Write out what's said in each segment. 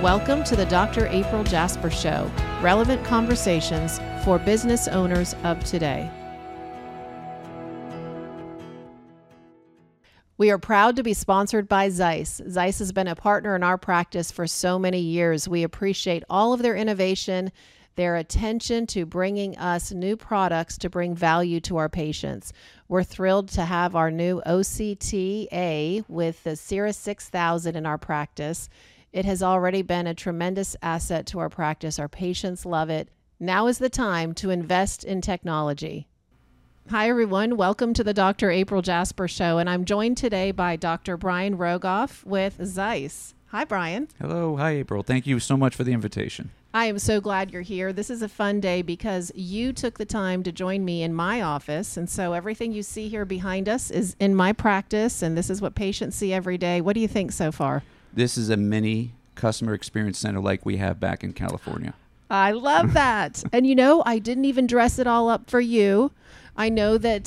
Welcome to the Dr. April Jasper Show, relevant conversations for business owners of today. We are proud to be sponsored by Zeiss. Zeiss has been a partner in our practice for so many years. We appreciate all of their innovation, their attention to bringing us new products to bring value to our patients. We're thrilled to have our new OCTA with the Cirrus 6000 in our practice. It has already been a tremendous asset to our practice. Our patients love it. Now is the time to invest in technology. Hi, everyone. Welcome to the Dr. April Jasper Show, and I'm joined today by Dr. Brian Rogoff with Zeiss. Hi, Brian. Hello. Hi, April. Thank you so much for the invitation. I am so glad you're here. This is a fun day because you took the time to join me in my office, and so everything you see here behind us is in my practice, and this is what patients see every day. What do you think so far? This is a mini customer experience center like we have back in California. I love that. And you know, I didn't even dress it all up for you. I know that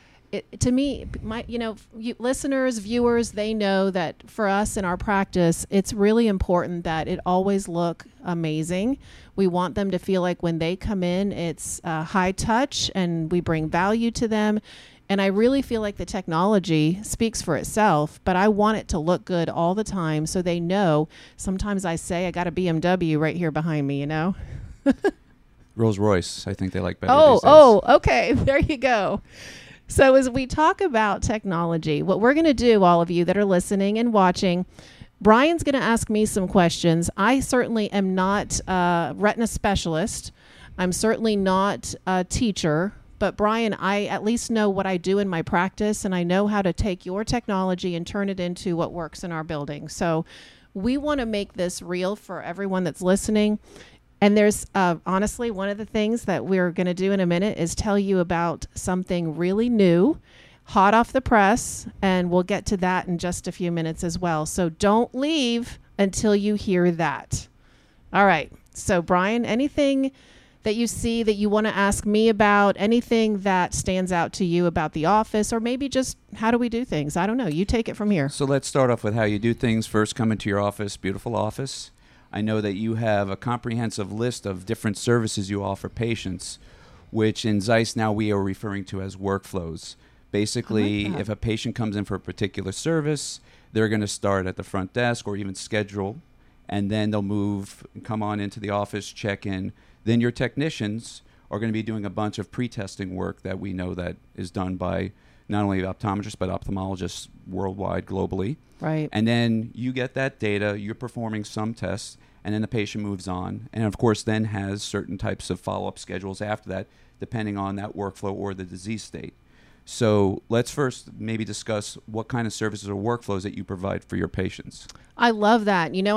to me, listeners, viewers, they know that for us in our practice, it's really important that it always look amazing. We want them to feel like when they come in, it's high touch and we bring value to them. And I really feel like the technology speaks for itself, but I want it to look good all the time so they know. Sometimes I say I got a BMW right here behind me, you know? Rolls Royce, I think they like better these days. Oh, okay. There you go. So as we talk about technology, what we're going to do, all of you that are listening and watching, Brian's going to ask me some questions. I certainly am not a retina specialist. I'm certainly not a teacher. But Brian, I at least know what I do in my practice, and I know how to take your technology and turn it into what works in our building. So we want to make this real for everyone that's listening. And there's honestly, one of the things that we're going to do in a minute is tell you about something really new, hot off the press, and we'll get to that in just a few minutes as well. So don't leave until you hear that. All right. So Brian, anything that you see that you want to ask me about, anything that stands out to you about the office, or maybe just how do we do things? I don't know. You take it from here. So let's start off with how you do things. First, come into your office, beautiful office. I know that you have a comprehensive list of different services you offer patients, which in Zeiss now we are referring to as workflows. Basically, if a patient comes in for a particular service, they're going to start at the front desk or even schedule, and then they'll move and come on into the office, check in. Then your technicians are going to be doing a bunch of pre-testing work that we know that is done by not only optometrists, but ophthalmologists worldwide, globally. Right. And then you get that data, you're performing some tests, and then the patient moves on. And, of course, then has certain types of follow-up schedules after that, depending on that workflow or the disease state. So let's first maybe discuss what kind of services or workflows that you provide for your patients. I love that. You know,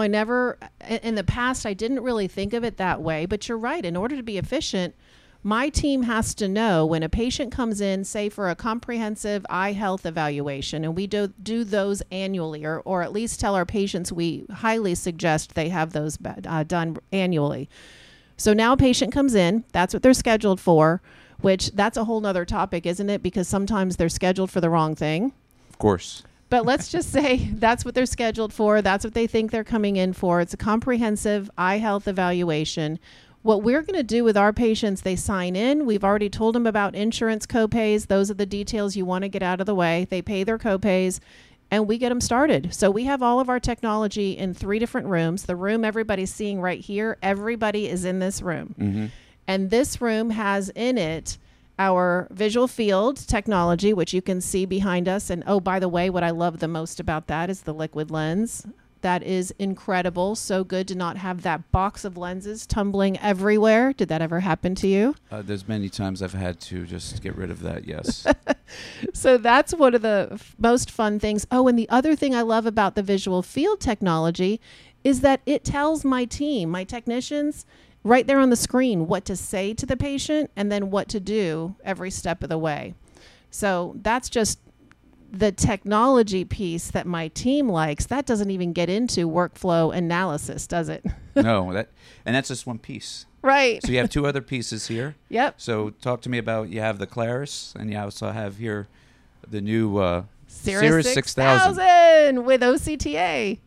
in the past, I didn't really think of it that way, but you're right. In order to be efficient, my team has to know when a patient comes in, say for a comprehensive eye health evaluation, and we do those annually, or at least tell our patients we highly suggest they have those done annually. So now a patient comes in, that's what they're scheduled for, which that's a whole nother topic, isn't it? Because sometimes they're scheduled for the wrong thing. Of course. But let's just say that's what they're scheduled for. That's what they think they're coming in for. It's a comprehensive eye health evaluation. What we're going to do with our patients, they sign in. We've already told them about insurance copays. Those are the details you want to get out of the way. They pay their copays, and we get them started. So we have all of our technology in 3 different rooms. The room everybody's seeing right here, everybody is in this room. Mm-hmm. And this room has in it our visual field technology, which you can see behind us. And oh, by the way, what I love the most about that is the liquid lens. That is incredible. So good to not have that box of lenses tumbling everywhere. Did that ever happen to you? There's many times I've had to just get rid of that, yes. So that's one of the most fun things. Oh, and the other thing I love about the visual field technology is that it tells my team, my technicians, right there on the screen what to say to the patient and then what to do every step of the way. So that's just the technology piece that my team likes. That doesn't even get into workflow analysis, does it? No, and that's just one piece. Right. So you have 2 other pieces here. Yep. So talk to me about, you have the Claris, and you also have here the new Cirrus 6000 with OCTA.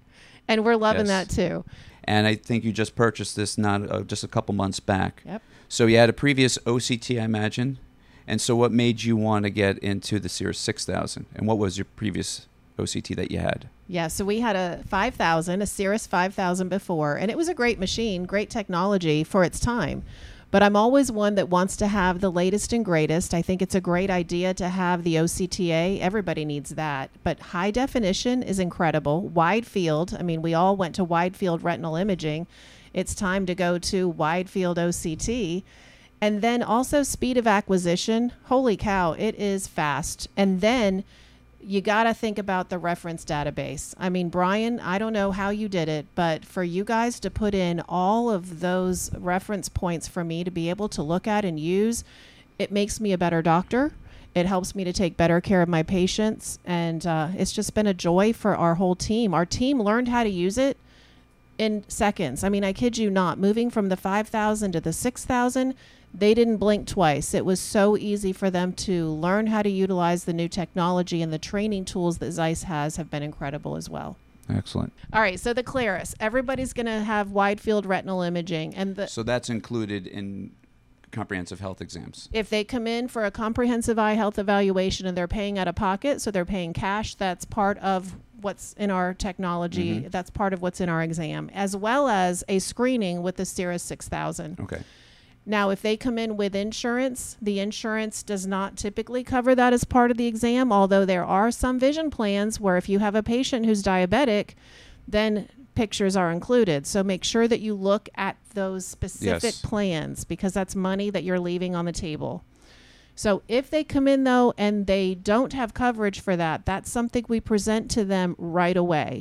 And we're loving Yes. that too. And I think you just purchased this not just a couple months back. Yep. So you had a previous OCT, I imagine. And so what made you want to get into the Cirrus 6000? And what was your previous OCT that you had? Yeah, so we had a 5000, a Cirrus 5000 before, and it was a great machine, great technology for its time. But I'm always one that wants to have the latest and greatest. I think it's a great idea to have the OCTA. Everybody needs that. But high definition is incredible. Wide field, I mean, we all went to wide field retinal imaging. It's time to go to wide field OCT. And then also speed of acquisition. Holy cow, it is fast. And then you got to think about the reference database. I mean, Brian, I don't know how you did it, but for you guys to put in all of those reference points for me to be able to look at and use, it makes me a better doctor. It helps me to take better care of my patients. And it's just been a joy for our whole team. Our team learned how to use it in seconds. I mean, I kid you not, moving from the 5,000 to the 6,000, they didn't blink twice. It was so easy for them to learn how to utilize the new technology, and the training tools that Zeiss has have been incredible as well. Excellent. All right, so the Claris, everybody's going to have wide field retinal imaging, and So that's included in comprehensive health exams. if they come in for a comprehensive eye health evaluation and they're paying out of pocket, so they're paying cash, that's part of what's in our technology. Mhm. That's part of what's in our exam, as well as a screening with the Cirrus 6000. Okay. Now, if they come in with insurance, the insurance does not typically cover that as part of the exam, although there are some vision plans where if you have a patient who's diabetic, then pictures are included. So make sure that you look at those specific Yes. plans, because that's money that you're leaving on the table. So if they come in, though, and they don't have coverage for that, that's something we present to them right away.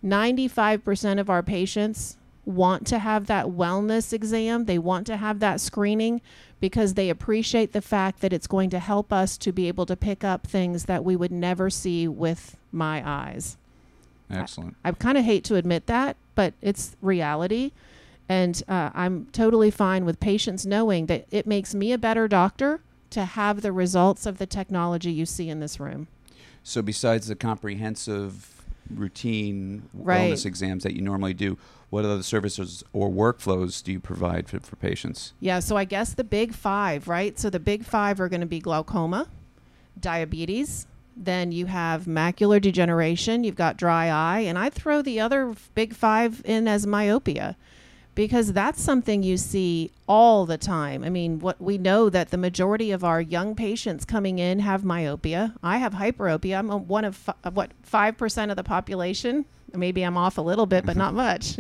95% of our patients want to have that wellness exam. They want to have that screening because they appreciate the fact that it's going to help us to be able to pick up things that we would never see with my eyes. Excellent. I kind of hate to admit that, but it's reality. And I'm totally fine with patients knowing that it makes me a better doctor to have the results of the technology you see in this room. So besides the comprehensive routine Right. wellness exams that you normally do, what other services or workflows do you provide for patients? Yeah, so I guess the big five, right? So the big five are going to be glaucoma, diabetes, then you have macular degeneration, you've got dry eye, and I throw the other big five in as myopia, because that's something you see all the time. I mean, what we know that the majority of our young patients coming in have myopia. I have hyperopia. I'm one of 5% of the population. Maybe I'm off a little bit, but not much.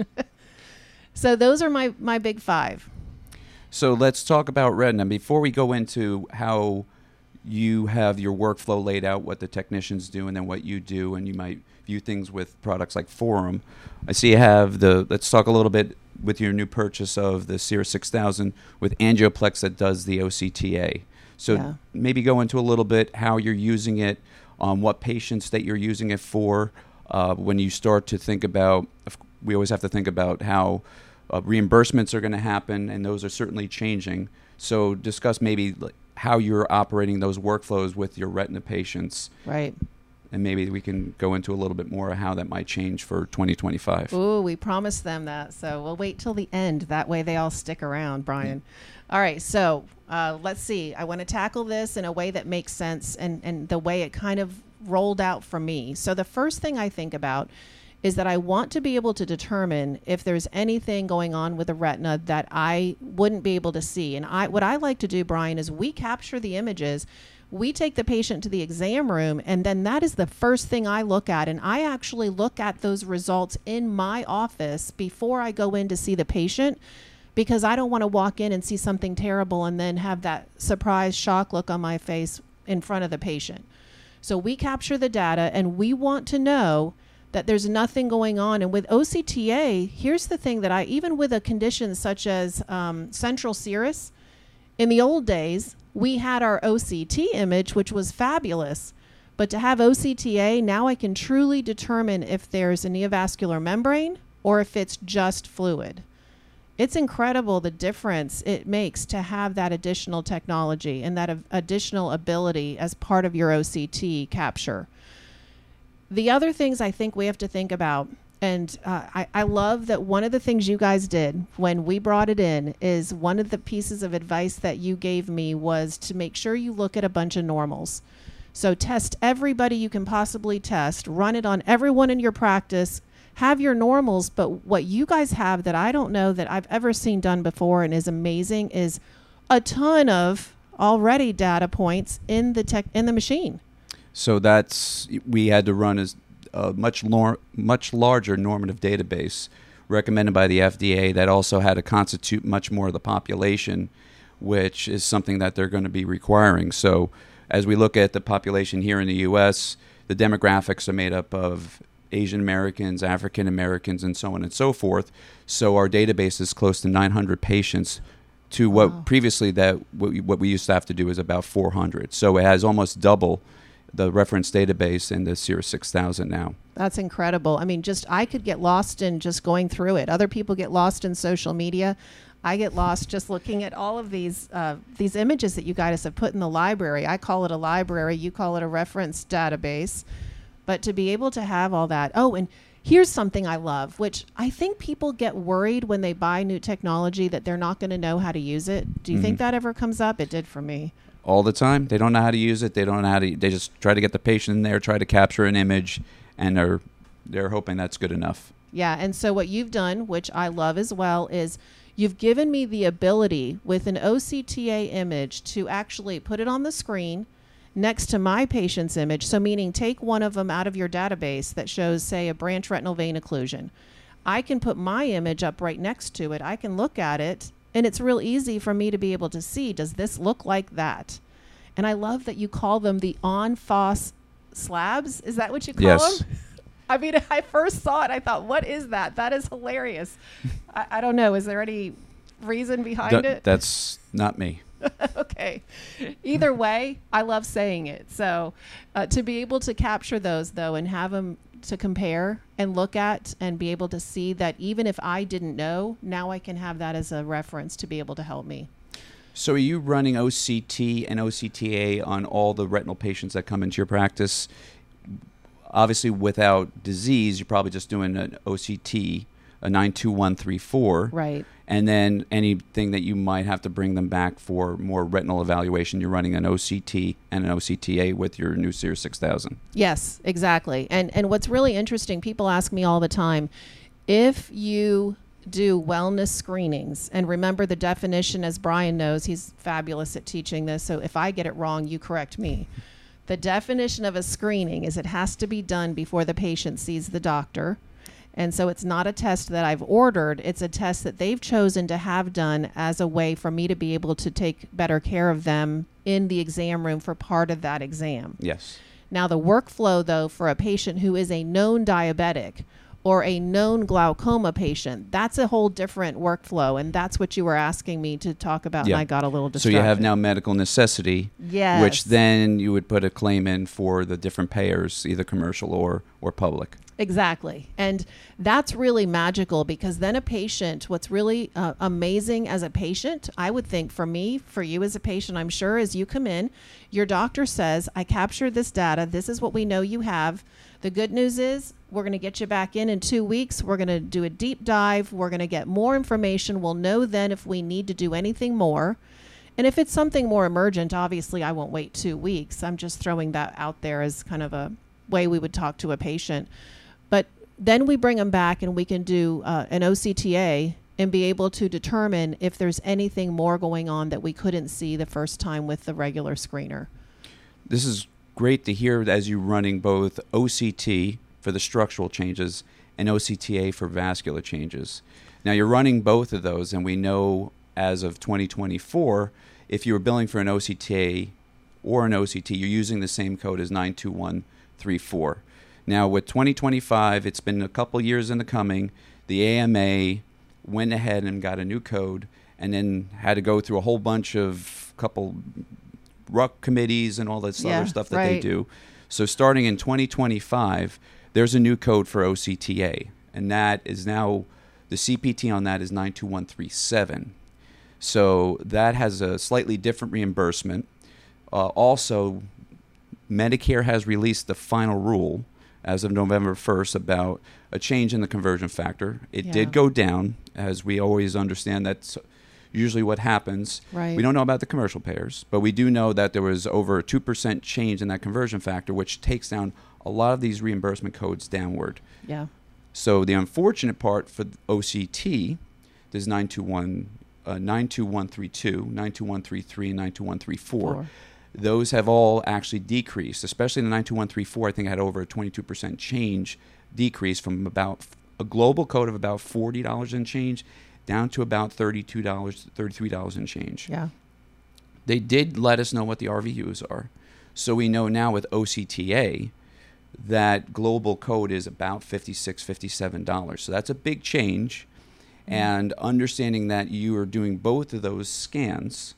So those are my big five. So let's talk about retina. Before we go into how you have your workflow laid out, what the technicians do, and then what you do, and you might view things with products like Forum. I see you have let's talk a little bit with your new purchase of the Cirrus 6000 with Angioplex that does the OCTA. So Yeah. maybe go into a little bit how you're using it, what patients that you're using it for. When you start to think about, we always have to think about how reimbursements are going to happen, and those are certainly changing. So discuss maybe how you're operating those workflows with your retina patients, Right. and maybe we can go into a little bit more of how that might change for 2025. Ooh, we promised them that. So we'll wait till the end. That way they all stick around, Brian. All right. So let's see. I want to tackle this in a way that makes sense and the way it kind of rolled out for me. So the first thing I think about is that I want to be able to determine if there's anything going on with the retina that I wouldn't be able to see. And what I like to do, Brian, is we capture the images. We take the patient to the exam room, and then that is the first thing I look at. And I actually look at those results in my office before I go in to see the patient, because I don't want to walk in and see something terrible and then have that surprise shock look on my face in front of the patient. So we capture the data, and we want to know that there's nothing going on. And with OCTA, here's the thing that even with a condition such as central serous, in the old days, we had our OCT image, which was fabulous. But to have OCTA, now I can truly determine if there's a neovascular membrane or if it's just fluid. It's incredible the difference it makes to have that additional technology and that additional ability as part of your OCT capture. The other things I think we have to think about And I love that one of the things you guys did when we brought it in is one of the pieces of advice that you gave me was to make sure you look at a bunch of normals. So test everybody you can possibly test, run it on everyone in your practice, have your normals. But what you guys have that I don't know that I've ever seen done before and is amazing is a ton of already data points in the machine. So we had to run a much larger normative database recommended by the FDA that also had to constitute much more of the population, which is something that they're going to be requiring. So as we look at the population here in the U.S., the demographics are made up of Asian Americans, African Americans, and so on and so forth. So our database is close to 900 patients to what previously what we used to have to do is about 400. So it has almost double the reference database in the Cirrus 6000 now. That's incredible. I mean, I could get lost in just going through it. Other people get lost in social media. I get lost just looking at all of these images that you guys have put in the library. I call it a library. You call it a reference database. But to be able to have all that. Oh, and here's something I love, which I think people get worried when they buy new technology that they're not going to know how to use it. Do you think that ever comes up? It did for me. All the time. They don't know how to use it. They don't know they just try to get the patient in there, try to capture an image, and they're hoping that's good enough. Yeah, and so what you've done, which I love as well, is you've given me the ability with an OCTA image to actually put it on the screen next to my patient's image. So meaning take one of them out of your database that shows, say, a branch retinal vein occlusion. I can put my image up right next to it. I can look at it. And it's real easy for me to be able to see, does this look like that? And I love that you call them the en face slabs. Is that what you call them? I mean, I first saw it, I thought, what is that? That is hilarious. I don't know. Is there any reason behind it? That's not me. Okay. Either way, I love saying it. So to be able to capture those, though, and have them to compare and look at and be able to see that even if I didn't know, now I can have that as a reference to be able to help me. So are you running OCT and OCTA on all the retinal patients that come into your practice? Obviously, without disease, you're probably just doing an OCT, a 92134. Right. And then anything that you might have to bring them back for more retinal evaluation, you're running an OCT and an OCTA with your new Cirrus 6000. Yes, exactly. And what's really interesting, people ask me all the time, if you do wellness screenings, and remember the definition, as Brian knows, he's fabulous at teaching this, so if I get it wrong, you correct me. The definition of a screening is it has to be done before the patient sees the doctor. And so it's not a test that I've ordered. It's a test that they've chosen to have done as a way for me to be able to take better care of them in the exam room for part of that exam. Yes. Now, the workflow, though, for a patient who is a known diabetic or a known glaucoma patient, that's a whole different workflow. And that's what you were asking me to talk about. Yeah. And I got a little distracted. So you have now medical necessity, yes, which then you would put a claim in for the different payers, either commercial or public. Exactly. And that's really magical because then a patient, what's really amazing as a patient, I would think for me, for you as a patient, I'm sure as you come in, your doctor says, I captured this data. This is what we know you have. The good news is we're going to get you back in 2 weeks. We're going to do a deep dive. We're going to get more information. We'll know then if we need to do anything more. And if it's something more emergent, obviously I won't wait 2 weeks. I'm just throwing that out there as kind of a way we would talk to a patient. But then we bring them back and we can do an OCTA and be able to determine if there's anything more going on that we couldn't see the first time with the regular screener. This is great to hear as you're running both OCT for the structural changes and OCTA for vascular changes. Now you're running both of those, and we know as of 2024, if you were billing for an OCTA or an OCT, you're using the same code as 92134. Now, with 2025, it's been a couple years in the coming. The AMA went ahead and got a new code and then had to go through a whole bunch of couple RUC committees and all this other stuff that they do. So starting in 2025, there's a new code for OCTA, and that is now, the CPT on that is 92137. So that has a slightly different reimbursement. Also, Medicare has released the final rule as of November 1st about a change in the conversion factor. It Yeah. did go down, as we always understand that's usually what happens. Right. We don't know about the commercial payers, but we do know that there was over a 2% change in that conversion factor, which takes down a lot of these reimbursement codes downward. Yeah. So the unfortunate part for OCT, there's 92132, 92133, and 92134. Four. Those have all actually decreased, especially the 92134. I think had over a 22% change decrease from about a global code of about $40 and change down to about $32, $33 and change. Yeah. They did let us know what the RVUs are. So we know now with OCTA that global code is about $56, $57. So that's a big change. And understanding that you are doing both of those scans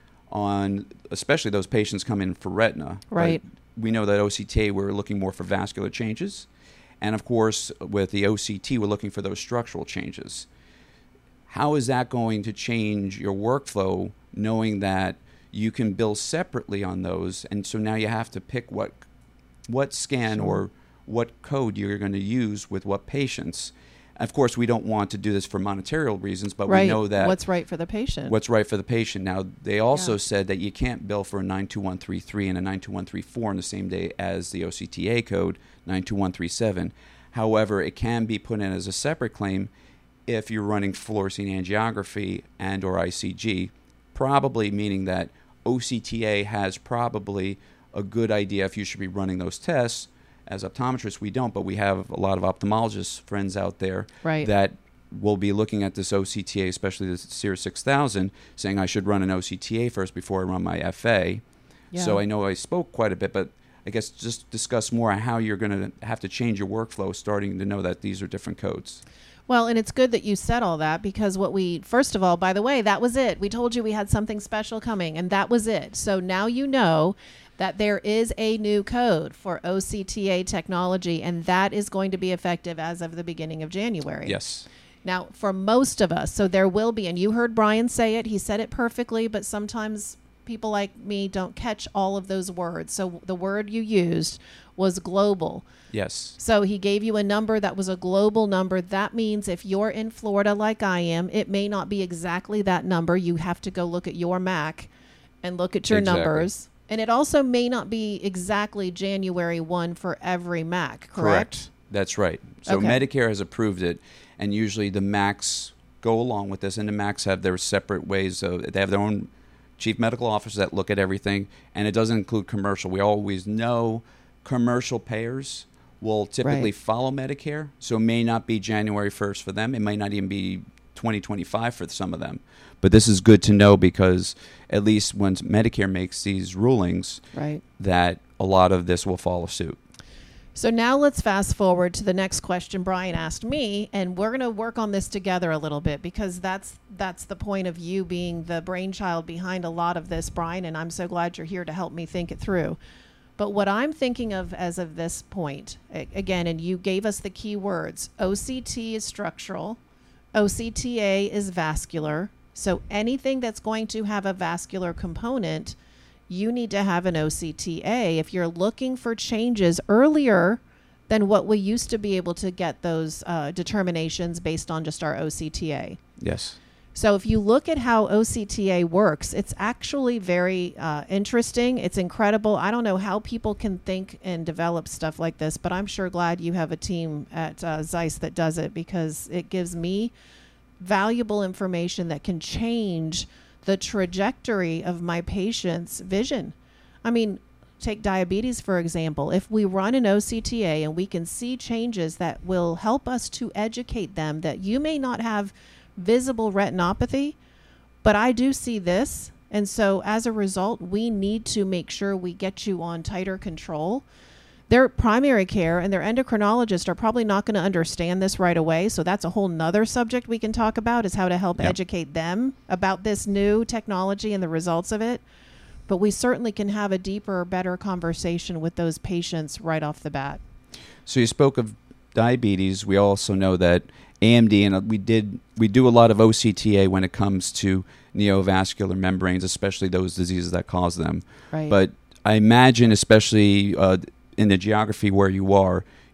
on, especially those patients come in for retina. Right. But we know that OCTA, we're looking more for vascular changes. And of course, with the OCT, we're looking for those structural changes. How is that going to change your workflow, knowing that you can bill separately on those? And so now you have to pick what scan or what code you're going to use with what patients. Of course, we don't want to do this for monetary reasons, but Right. we know that What's right for the patient. what's right for the patient. Now, they also Yeah. said that you can't bill for a 92133 and a 92134 on the same day as the OCTA code, 92137. However, it can be put in as a separate claim if you're running fluorescein angiography and or ICG, probably meaning that OCTA has probably a good idea if you should be running those tests. As optometrists, we don't, but we have a lot of ophthalmologist friends out there Right. that will be looking at this OCTA, especially the Sears 6000, saying I should run an OCTA first before I run my FA. Yeah. So I know I spoke quite a bit, but I guess just discuss more on how you're going to have to change your workflow, starting to know that these are different codes. Well, and it's good that you said all that, because first of all, by the way, that was it. We told you we had something special coming, and that was it. So now you know that there is a new code for OCTA technology, and that is going to be effective as of the beginning of January. Yes. Now, for most of us, so there will be, and you heard Brian say it, he said it perfectly, but sometimes people like me don't catch all of those words. So the word you used was global. Yes. So he gave you a number that was a global number. That means if you're in Florida like I am, it may not be exactly that number. You have to go look at your MAC and look at your Exactly. numbers. And it also may not be exactly January 1 for every MAC, correct? That's right. So Okay. Medicare has approved it, and usually the MACs go along with this, and the MACs have their separate ways of, they have their own chief medical officers that look at everything, and it doesn't include commercial. We always know commercial payers will typically Right. follow Medicare, so it may not be January 1st for them. It might not even be 2025 for some of them. But this is good to know, because at least once Medicare makes these rulings, Right. that a lot of this will follow suit. So now let's fast forward to the next question Brian asked me, and we're going to work on this together a little bit, because that's the point of you being the brainchild behind a lot of this, Brian, and I'm so glad you're here to help me think it through. But what I'm thinking of as of this point, again, and you gave us the key words, OCT is structural, OCTA is vascular. So anything that's going to have a vascular component, you need to have an OCTA if you're looking for changes earlier than what we used to be able to get those determinations based on just our OCTA. Yes. So if you look at how OCTA works, it's actually very interesting. It's incredible. I don't know how people can think and develop stuff like this, but I'm sure glad you have a team at Zeiss that does it, because it gives me valuable information that can change the trajectory of my patient's vision. I mean, take diabetes, for example. If we run an OCTA and we can see changes that will help us to educate them that you may not have visible retinopathy, but I do see this. And so as a result, we need to make sure we get you on tighter control. Their primary care and their endocrinologist are probably not going to understand this right away. So that's a whole nother subject we can talk about, is how to help Yep. educate them about this new technology and the results of it. But we certainly can have a deeper, better conversation with those patients right off the bat. So you spoke of diabetes. We also know that AMD, and we do a lot of OCTA when it comes to neovascular membranes, especially those diseases that cause them. Right. But I imagine, especially in the geography where you are,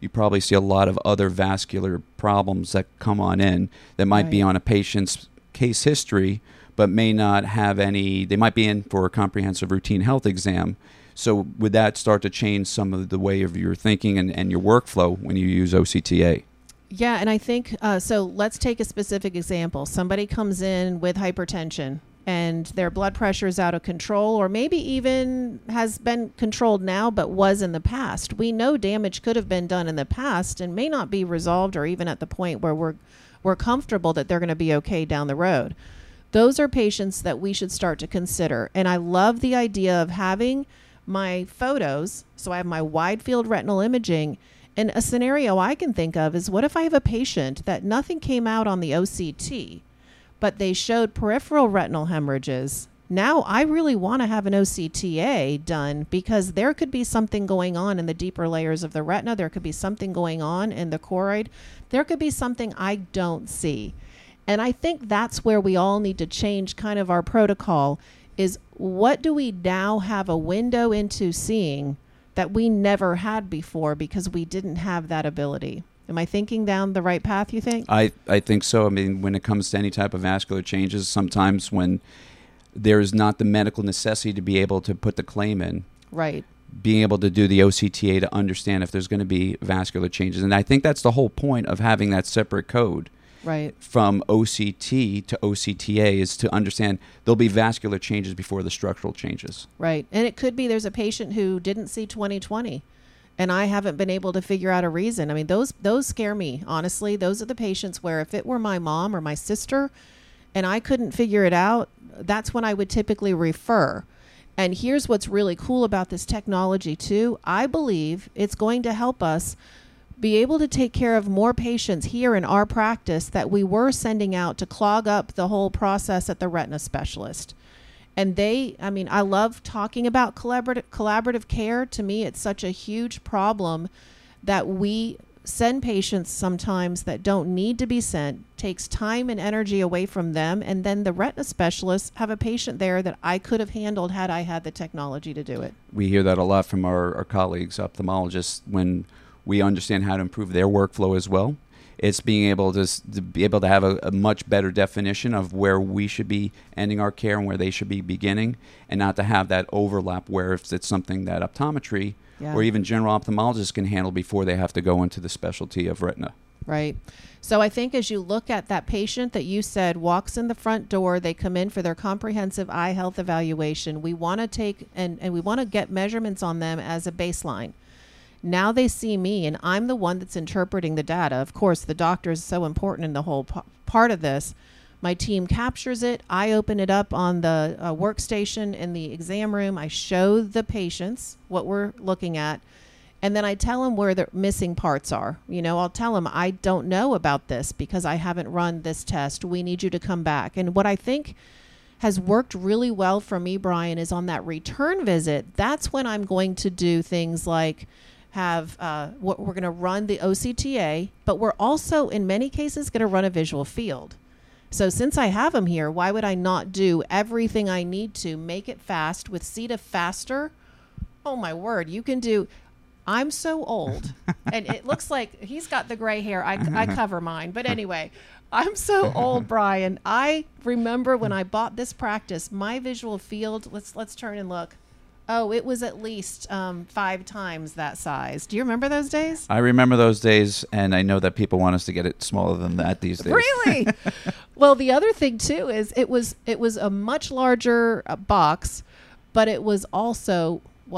you probably see a lot of other vascular problems that come on in that might be on a patient's case history, but may not have any. They might be in for a comprehensive routine health exam. So would that start to change some of the way of your thinking and your workflow when you use OCTA? Yeah, and I think, so let's take a specific example. Somebody comes in with hypertension and their blood pressure is out of control, or maybe even has been controlled now but was in the past. We know damage could have been done in the past and may not be resolved or even at the point where we're comfortable that they're going to be okay down the road. Those are patients that we should start to consider. And I love the idea of having my photos, so I have my wide field retinal imaging, and a scenario I can think of is, what if I have a patient that nothing came out on the OCT, but they showed peripheral retinal hemorrhages? Now I really want to have an OCTA done because there could be something going on in the deeper layers of the retina. There could be something going on in the choroid. There could be something I don't see. And I think that's where we all need to change kind of our protocol, is what do we now have a window into seeing that we never had before because we didn't have that ability? Am I thinking down the right path, you think? I think so. I mean, when it comes to any type of vascular changes, sometimes when there is not the medical necessity to be able to put the claim in, right, being able to do the OCTA to understand if there's going to be vascular changes. And I think that's the whole point of having that separate code. Right. From OCT to OCTA is to understand there'll be vascular changes before the structural changes. Right. And it could be there's a patient who didn't see 20/20 and I haven't been able to figure out a reason. I mean, those scare me, honestly. Those are the patients where if it were my mom or my sister and I couldn't figure it out, that's when I would typically refer. And here's what's really cool about this technology too. I believe it's going to help us be able to take care of more patients here in our practice that we were sending out to clog up the whole process at the retina specialist. And I love talking about collaborative care. To me, it's such a huge problem that we send patients sometimes that don't need to be sent, takes time and energy away from them, and then the retina specialists have a patient there that I could have handled had I had the technology to do it. We hear that a lot from our colleagues, ophthalmologists, when we understand how to improve their workflow as well. It's being able to have a much better definition of where we should be ending our care and where they should be beginning, and not to have that overlap where if it's something that optometry or even general ophthalmologists can handle before they have to go into the specialty of retina. Right. So I think as you look at that patient that you said walks in the front door, they come in for their comprehensive eye health evaluation. We want to take and we want to get measurements on them as a baseline. Now they see me, and I'm the one that's interpreting the data. Of course, the doctor is so important in the whole part of this. My team captures it. I open it up on the workstation in the exam room. I show the patients what we're looking at, and then I tell them where the missing parts are. I'll tell them, I don't know about this because I haven't run this test. We need you to come back. And what I think has worked really well for me, Brian, is on that return visit. That's when I'm going to do things like we're going to run the OCTA, but we're also in many cases going to run a visual field. So since I have them here, why would I not do everything I need to make it fast with CETA Faster? Oh my word, you can do. I'm so old, and it looks like he's got the gray hair. I cover mine, but anyway, I'm so old, Brian. I remember when I bought this practice, my visual field. Let's turn and look. Oh, it was at least 5 times that size. Do you remember those days? I remember those days, and I know that people want us to get it smaller than that these days. Really? Well, the other thing, too, is it was a much larger box, but it was also,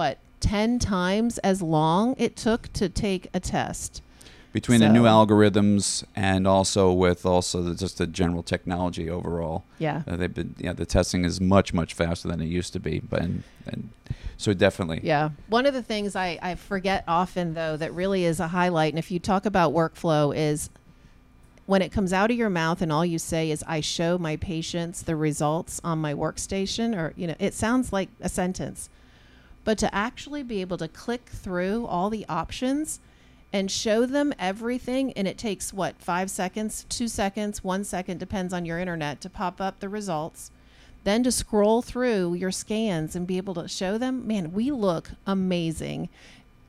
10 times as long it took to take a test. Between the new algorithms and also just the general technology overall. Yeah. The testing is much, much faster than it used to be. And so definitely. Yeah. One of the things I forget often, though, that really is a highlight, and if you talk about workflow, is when it comes out of your mouth and all you say is, I show my patients the results on my workstation, or, it sounds like a sentence. But to actually be able to click through all the options and show them everything, and it takes 5 seconds, 2 seconds, 1 second, depends on your internet, to pop up the results, then to scroll through your scans and be able to show them, man, we look amazing.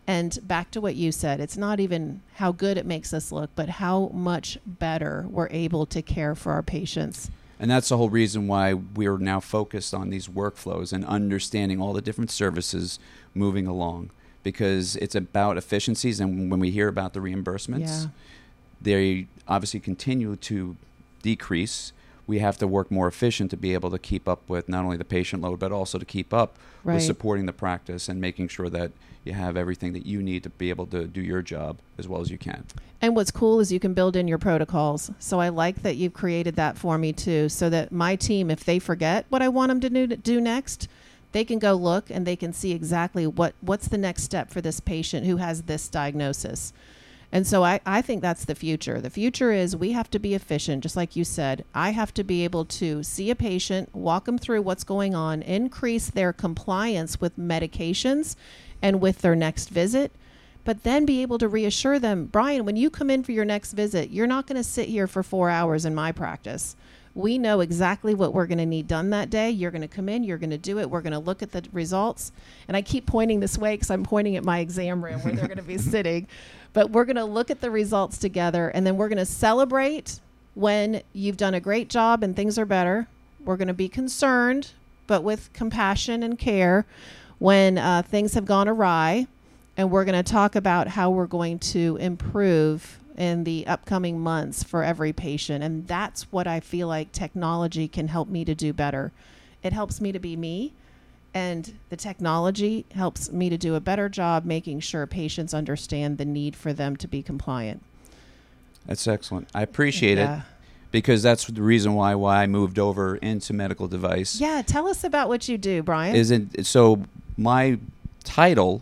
And back to what you said, it's not even how good it makes us look, but how much better we're able to care for our patients. And that's the whole reason why we're now focused on these workflows and understanding all the different services moving along, because it's about efficiencies. And when we hear about the reimbursements, they obviously continue to decrease. We have to work more efficient to be able to keep up with not only the patient load, but also to keep up with supporting the practice and making sure that you have everything that you need to be able to do your job as well as you can. And what's cool is you can build in your protocols. So I like that you've created that for me too, so that my team, if they forget what I want them to do next, they can go look and they can see exactly what's the next step for this patient who has this diagnosis. And so I think that's the future. The future is we have to be efficient, just like you said. I have to be able to see a patient, walk them through what's going on, increase their compliance with medications and with their next visit, but then be able to reassure them, Brian, when you come in for your next visit, you're not going to sit here for 4 hours in my practice. We know exactly what we're going to need done that day. You're going to come in, you're going to do it. We're going to look at the results. And I keep pointing this way because I'm pointing at my exam room where they're going to be sitting. But we're going to look at the results together, and then we're going to celebrate when you've done a great job and things are better. We're going to be concerned, but with compassion and care, when things have gone awry. And we're going to talk about how we're going to improve in the upcoming months for every patient. And that's what I feel like technology can help me to do better. It helps me to be me, and the technology helps me to do a better job making sure patients understand the need for them to be compliant. That's excellent. I appreciate it, because that's the reason why I moved over into medical device. Yeah, tell us about what you do, Brian. So my title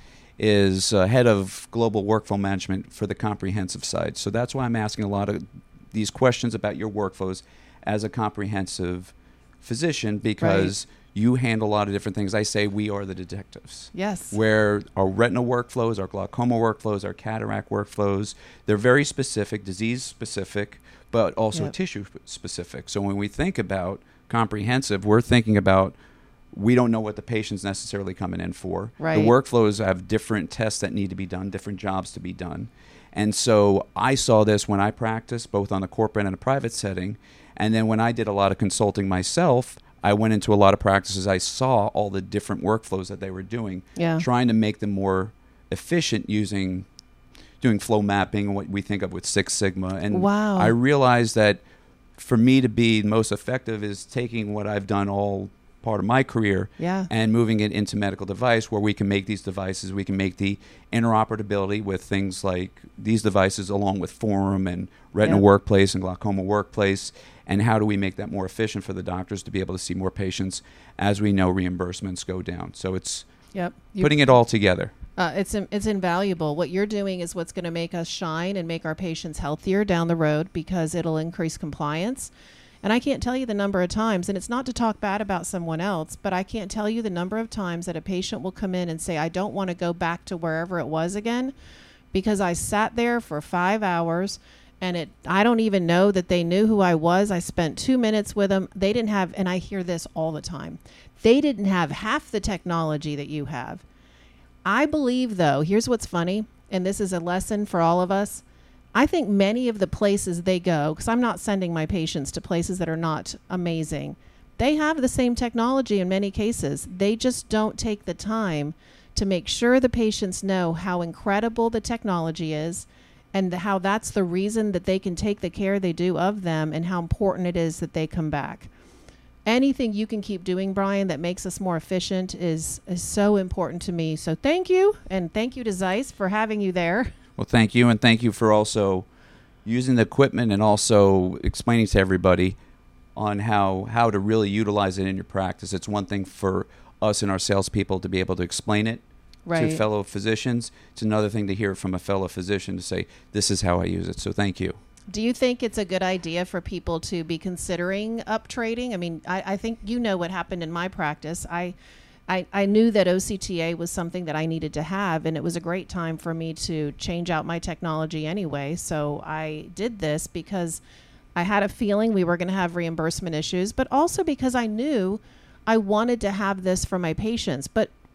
is head of global workflow management for the comprehensive side. So that's why I'm asking a lot of these questions about your workflows as a comprehensive physician, because you handle a lot of different things. I say we are the detectives. Yes. Where our retina workflows, our glaucoma workflows, our cataract workflows, they're very specific, disease specific, but also tissue specific. So when we think about comprehensive, we're thinking about, we don't know what the patient's necessarily coming in for. Right. The workflows have different tests that need to be done, different jobs to be done. And so I saw this when I practiced, both on the corporate and a private setting. And then when I did a lot of consulting myself, I went into a lot of practices. I saw all the different workflows that they were doing, trying to make them more efficient doing flow mapping and what we think of with Six Sigma. And I realized that for me to be most effective is taking what I've done all part of my career and moving it into medical device, where we can make these devices, we can make the interoperability with things like these devices along with Forum and Retina Workplace and Glaucoma Workplace. And how do we make that more efficient for the doctors to be able to see more patients as we know reimbursements go down? So it's putting it all together. It's invaluable. What you're doing is what's going to make us shine and make our patients healthier down the road, because it'll increase compliance. And I can't tell you the number of times, and it's not to talk bad about someone else, but I can't tell you the number of times that a patient will come in and say, I don't want to go back to wherever it was again, because I sat there for 5 hours and I don't even know that they knew who I was. I spent 2 minutes with them. They didn't have, and I hear this all the time, they didn't have half the technology that you have. I believe, though, here's what's funny, and this is a lesson for all of us. I think many of the places they go, because I'm not sending my patients to places that are not amazing, they have the same technology in many cases. They just don't take the time to make sure the patients know how incredible the technology is, and how that's the reason that they can take the care they do of them, and how important it is that they come back. Anything you can keep doing, Brian, that makes us more efficient is so important to me. So thank you, and thank you to Zeiss for having you there. Well, thank you, and thank you for also using the equipment and also explaining to everybody on how to really utilize it in your practice. It's one thing for us and our salespeople to be able to explain it to fellow physicians. It's another thing to hear it from a fellow physician to say, this is how I use it. So thank you. Do you think it's a good idea for people to be considering up trading? I mean, I think you know what happened in my practice. I knew that OCTA was something that I needed to have, and it was a great time for me to change out my technology anyway. So I did this because I had a feeling we were going to have reimbursement issues, but also because I knew I wanted to have this for my patients. But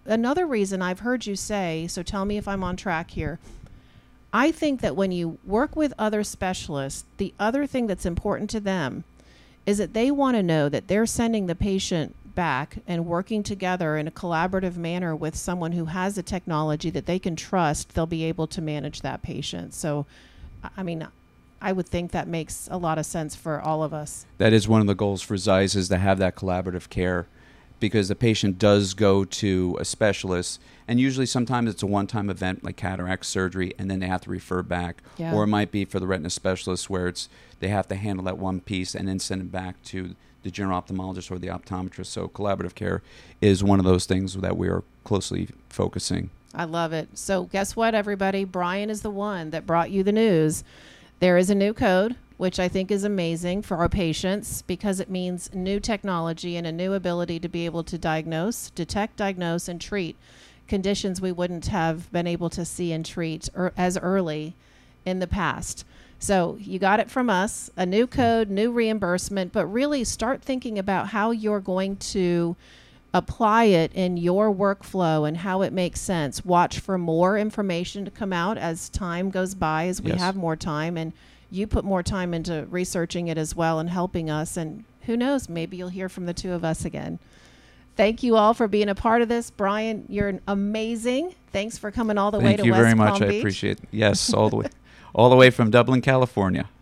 another reason I've heard you say, so tell me if I'm on track here. I think that when you work with other specialists, the other thing that's important to them is that they want to know that they're sending the patient back and working together in a collaborative manner with someone who has the technology that they can trust. They'll be able to manage that patient. So, I mean, I would think that makes a lot of sense for all of us. That is one of the goals for Zeiss, is to have that collaborative care, because the patient does go to a specialist, and usually sometimes it's a one-time event like cataract surgery, and then they have to refer back. Yeah. Or it might be for the retina specialist where they have to handle that one piece and then send it back to the general ophthalmologist or the optometrist. So collaborative care is one of those things that we are closely focusing. I love it. So guess what, everybody? Brian is the one that brought you the news. There is a new code, which I think is amazing for our patients, because it means new technology and a new ability to be able to detect, diagnose, and treat conditions we wouldn't have been able to see and treat as early in the past. So you got it from us, a new code, new reimbursement, but really start thinking about how you're going to apply it in your workflow and how it makes sense. Watch for more information to come out as time goes by, as we have more time, and you put more time into researching it as well and helping us. And who knows, maybe you'll hear from the two of us again. Thank you all for being a part of this. Brian, you're amazing. Thanks for coming all the way to West Palm Beach. Thank you very much. I appreciate it. Yes, all the way from Dublin, California.